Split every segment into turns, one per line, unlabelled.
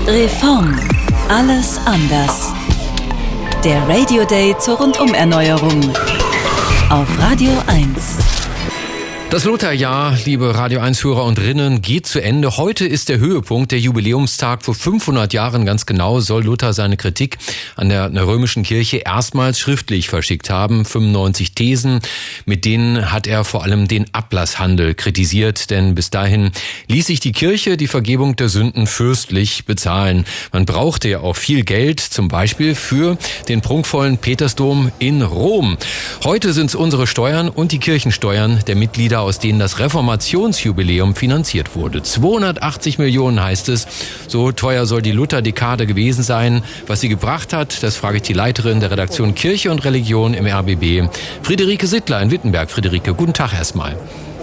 Reform. Alles anders. Der Radio Day zur Rundum-Erneuerung. Auf Radio 1.
Das Lutherjahr, liebe Radio 1-Hörer und Rinnen, geht zu Ende. Heute ist der Höhepunkt, der Jubiläumstag. Vor 500 Jahren ganz genau soll Luther seine Kritik an der römischen Kirche erstmals schriftlich verschickt haben. 95 Thesen, mit denen hat er vor allem den Ablasshandel kritisiert. Denn bis dahin ließ sich die Kirche die Vergebung der Sünden fürstlich bezahlen. Man brauchte ja auch viel Geld, zum Beispiel für den prunkvollen Petersdom in Rom. Heute sind es unsere Steuern und die Kirchensteuern der Mitglieder, aus denen das Reformationsjubiläum finanziert wurde. 280 Millionen heißt es. So teuer soll die Luther-Dekade gewesen sein. Was sie gebracht hat, das frage ich die Leiterin der Redaktion Kirche und Religion im RBB, Friederike Sittler in Wittenberg. Friederike, guten Tag erstmal.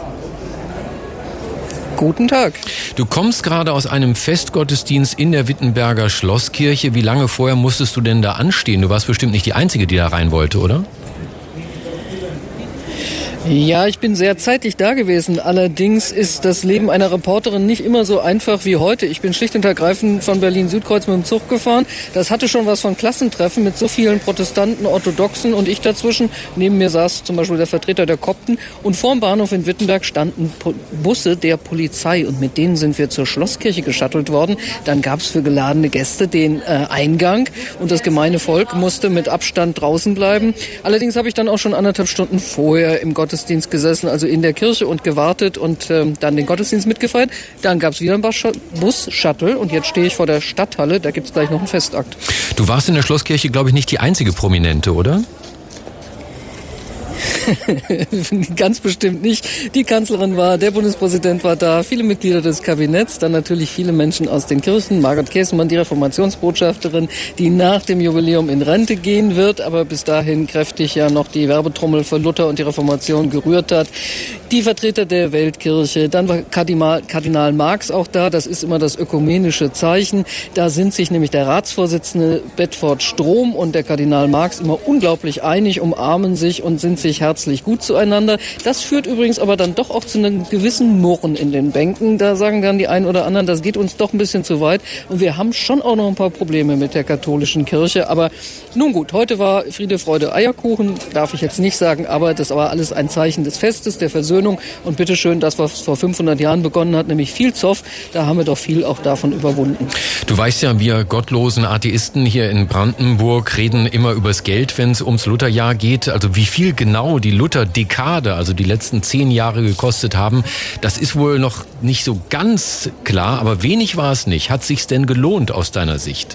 Guten Tag.
Du kommst gerade aus einem Festgottesdienst in der Wittenberger Schlosskirche. Wie lange vorher musstest du denn da anstehen? Du warst bestimmt nicht die Einzige, die da rein wollte, oder?
Ja, ich bin sehr zeitig da gewesen. Allerdings ist das Leben einer Reporterin nicht immer so einfach wie heute. Ich bin schlicht und ergreifend von Berlin-Südkreuz mit dem Zug gefahren. Das hatte schon was von Klassentreffen mit so vielen Protestanten, Orthodoxen und ich dazwischen. Neben mir saß zum Beispiel der Vertreter der Kopten. Und vorm Bahnhof in Wittenberg standen Busse der Polizei. Und mit denen sind wir zur Schlosskirche geschattelt worden. Dann gab es für geladene Gäste den Eingang. Und das gemeine Volk musste mit Abstand draußen bleiben. Allerdings habe ich dann auch schon 1,5 Stunden vorher im Gottesdienst gesessen, also in der Kirche und gewartet und dann den Gottesdienst mitgefeiert. Dann gab es wieder einen Bus-Shuttle und jetzt stehe ich vor der Stadthalle, da gibt es gleich noch einen Festakt.
Du warst in der Schlosskirche, glaube ich, nicht die einzige Prominente, oder?
Ganz bestimmt nicht. Die Kanzlerin war, der Bundespräsident war da, viele Mitglieder des Kabinetts, dann natürlich viele Menschen aus den Kirchen. Margret Käsemann, die Reformationsbotschafterin, die nach dem Jubiläum in Rente gehen wird, aber bis dahin kräftig ja noch die Werbetrommel für Luther und die Reformation gerührt hat. Die Vertreter der Weltkirche, dann war Kardinal Marx auch da, das ist immer das ökumenische Zeichen. Da sind sich nämlich der Ratsvorsitzende Bedford Strom und der Kardinal Marx immer unglaublich einig, umarmen sich und sind sich herzlich gut zueinander. Das führt übrigens aber dann doch auch zu einem gewissen Murren in den Bänken. Da sagen dann die einen oder anderen, das geht uns doch ein bisschen zu weit. Und wir haben schon auch noch ein paar Probleme mit der katholischen Kirche. Aber nun gut, heute war Friede, Freude, Eierkuchen, darf ich jetzt nicht sagen, aber das war alles ein Zeichen des Festes, der Versöhnung. Und bitteschön, das, was vor 500 Jahren begonnen hat, nämlich viel Zoff, da haben wir doch viel auch davon überwunden.
Du weißt ja, wir gottlosen Atheisten hier in Brandenburg reden immer übers Geld, wenn es ums Lutherjahr geht. Also wie viel genau die Luther-Dekade, also die letzten 10 Jahre gekostet haben, das ist wohl noch nicht so ganz klar, aber wenig war es nicht. Hat sich's denn gelohnt aus deiner Sicht?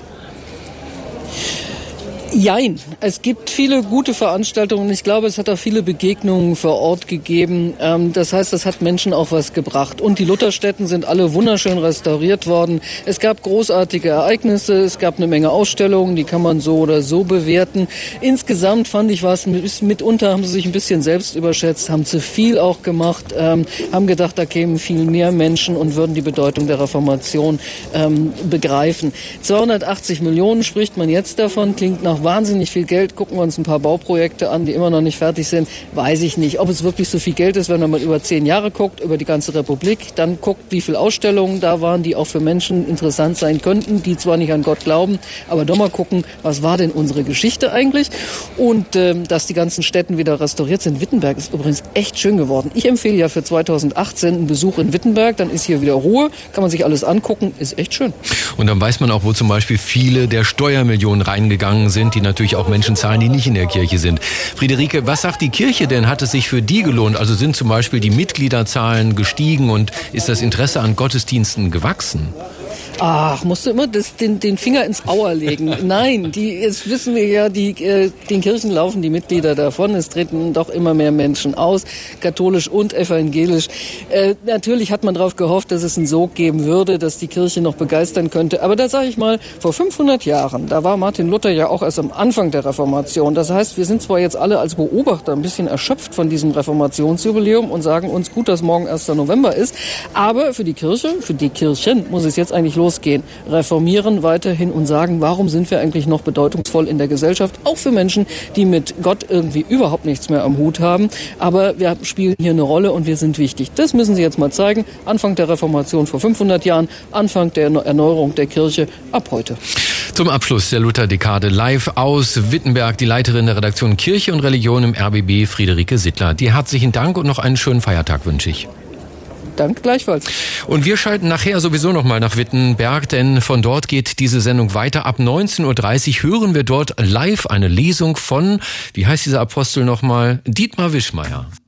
Jein. Es gibt viele gute Veranstaltungen. Ich glaube, es hat auch viele Begegnungen vor Ort gegeben. Das heißt, das hat Menschen auch was gebracht. Und die Lutherstätten sind alle wunderschön restauriert worden. Es gab großartige Ereignisse. Es gab eine Menge Ausstellungen. Die kann man so oder so bewerten. Insgesamt fand ich was, mitunter haben sie sich ein bisschen selbst überschätzt, haben zu viel auch gemacht, haben gedacht, da kämen viel mehr Menschen und würden die Bedeutung der Reformation begreifen. 280 Millionen spricht man jetzt davon, klingt nach wahnsinnig viel Geld. Gucken wir uns ein paar Bauprojekte an, die immer noch nicht fertig sind. Weiß ich nicht, ob es wirklich so viel Geld ist, wenn man mal über 10 Jahre guckt, über die ganze Republik. Dann guckt, wie viele Ausstellungen da waren, die auch für Menschen interessant sein könnten, die zwar nicht an Gott glauben, aber doch mal gucken, was war denn unsere Geschichte eigentlich? Und dass die ganzen Städten wieder restauriert sind. Wittenberg ist übrigens echt schön geworden. Ich empfehle ja für 2018 einen Besuch in Wittenberg. Dann ist hier wieder Ruhe, kann man sich alles angucken, ist echt schön.
Und dann weiß man auch, wo zum Beispiel viele der Steuermillionen reingegangen sind, die natürlich auch Menschen zahlen, die nicht in der Kirche sind. Friederike, was sagt die Kirche denn? Hat es sich für die gelohnt? Also sind zum Beispiel die Mitgliederzahlen gestiegen und ist das Interesse an Gottesdiensten gewachsen?
Ach, musst du immer den Finger ins Auer legen. Nein, jetzt wissen wir ja, den Kirchen laufen die Mitglieder davon. Es treten doch immer mehr Menschen aus, katholisch und evangelisch. Natürlich hat man darauf gehofft, dass es einen Sog geben würde, dass die Kirche noch begeistern könnte. Aber da sage ich mal, vor 500 Jahren, da war Martin Luther ja auch erst erst am Anfang der Reformation. Das heißt, wir sind zwar jetzt alle als Beobachter ein bisschen erschöpft von diesem Reformationsjubiläum und sagen uns, gut, dass morgen 1. November ist, aber für die Kirchen muss es jetzt eigentlich losgehen. Reformieren weiterhin und sagen, warum sind wir eigentlich noch bedeutungsvoll in der Gesellschaft, auch für Menschen, die mit Gott irgendwie überhaupt nichts mehr am Hut haben, aber wir spielen hier eine Rolle und wir sind wichtig. Das müssen sie jetzt mal zeigen. Anfang der Reformation vor 500 Jahren, Anfang der Erneuerung der Kirche ab heute.
Zum Abschluss der Luther-Dekade live aus Wittenberg, die Leiterin der Redaktion Kirche und Religion im RBB, Friederike Sittler. Dir herzlichen Dank und noch einen schönen Feiertag wünsche ich.
Danke gleichfalls.
Und wir schalten nachher sowieso nochmal nach Wittenberg, denn von dort geht diese Sendung weiter. Ab 19.30 Uhr hören wir dort live eine Lesung von, wie heißt dieser Apostel nochmal? Dietmar Wischmeier.